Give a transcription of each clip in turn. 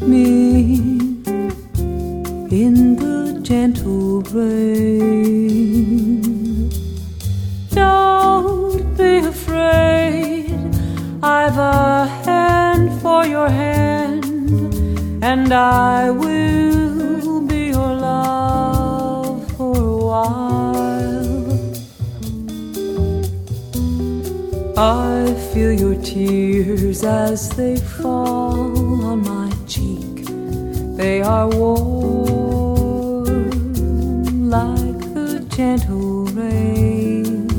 me in the gentle rain. Don't be afraid, I've a hand for your hand, and I will be your love for a while. I feel your tears as they fall on my cheek. They are warm like the gentle rain.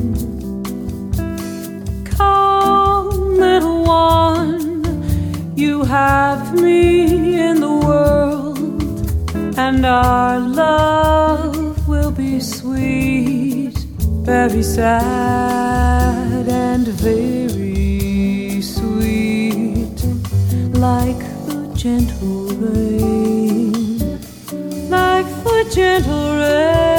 Come, little one, you have me in the world, and our love will be sweet, very sad and very sweet, like the gentle rain, like the gentle rain.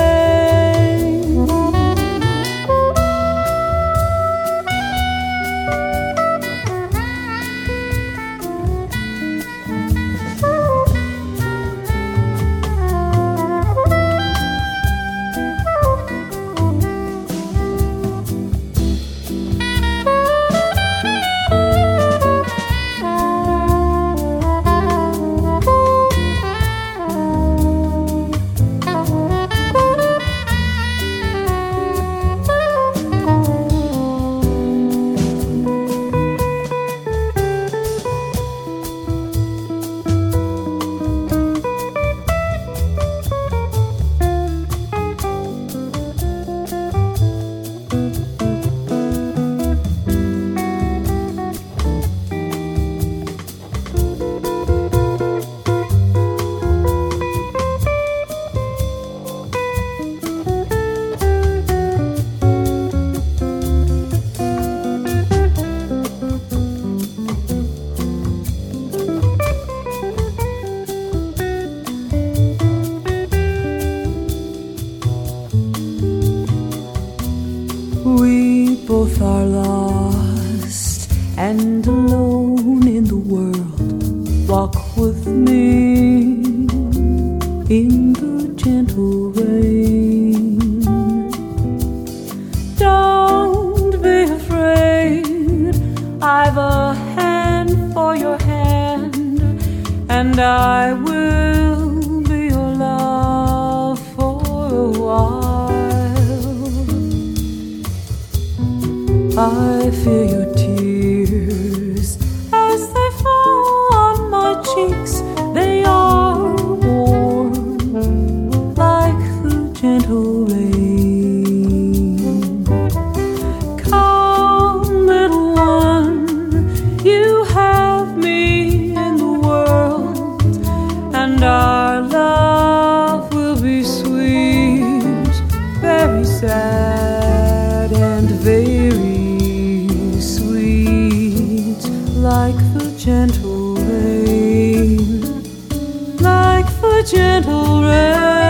We both are lost and alone in the world. Walk with me in the gentle rain. Don't be afraid, I've a hand for your hand, and I will be your love for a while. I feel your tears as they fall on my cheeks. They are warm like the gentle rain. Come, little one, you have me in the world, and our love will be sweet, very sad and very like the gentle rain, like the gentle rain.